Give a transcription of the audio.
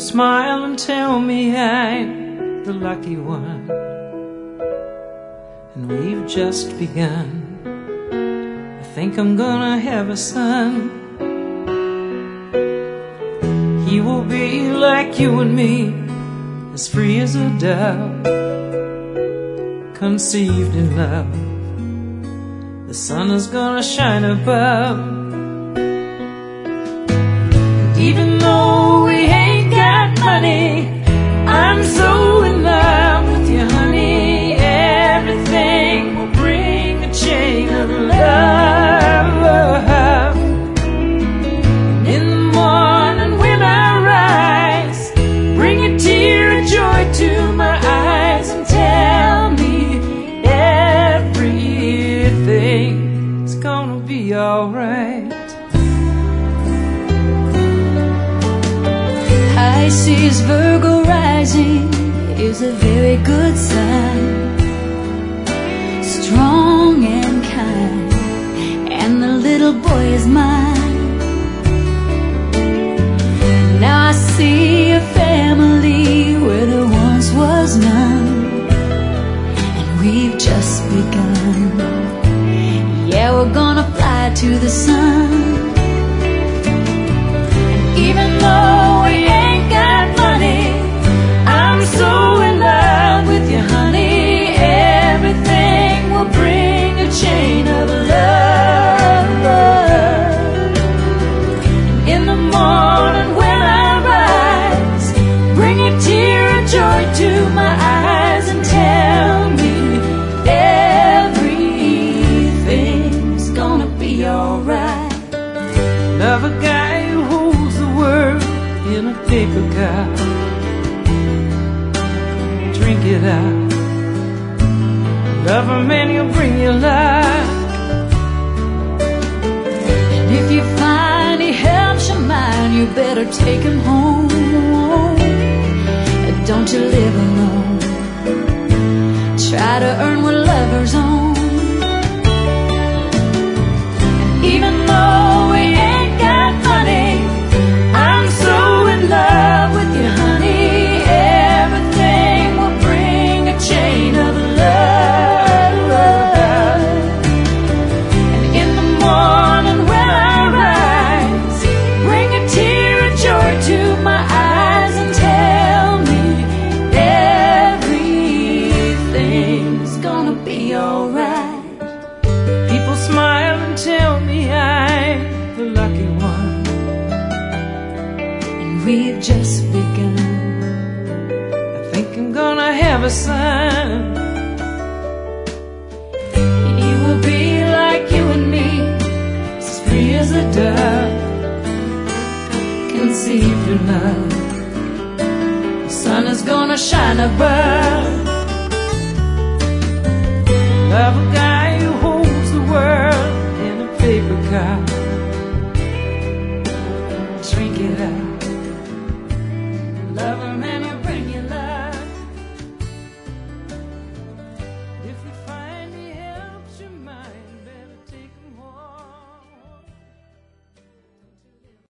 smile and tell me I'm the lucky one, and we've just begun. I think I'm gonna have a son. He will be like you and me, as free as a dove, conceived in love. The sun is gonna shine above. Even though we ain't got money, I'm so in love with you, honey. Everything will bring a chain of love. In the morning when I rise, bring a tear of joy to my eyes and tell me everything's gonna be alright. Pisces, Virgo rising is a very good sign. Strong and kind, and the little boy is mine. Now I see a family where there once was none, and we've just begun. Yeah, we're gonna fly to the sun. And even though we ain't got money, I'm so in love with you, honey. Everything will bring a chain of love. And in the morning when I rise, bring a tear of joy to my eyes and tell me everything's gonna be alright. Love a guy who holds the world in a paper cup. Drink it out. Love a man, he'll bring you life. And if you find he helps your mind, you better take him home. Don't you live alone. Try to earn what lovers own. And even though we ain't got money, I'm so in love with you, honey. Everything will bring a chain of love. And in the morning when I rise, bring a tear of joy to my eyes and tell me everything's gonna be alright. People smile and tell me I'm the lucky one, And we've just begun. I think I'm gonna have a son. He will be like you and me, As free as a dove, conceived in love. the sun is gonna shine above. Love a guy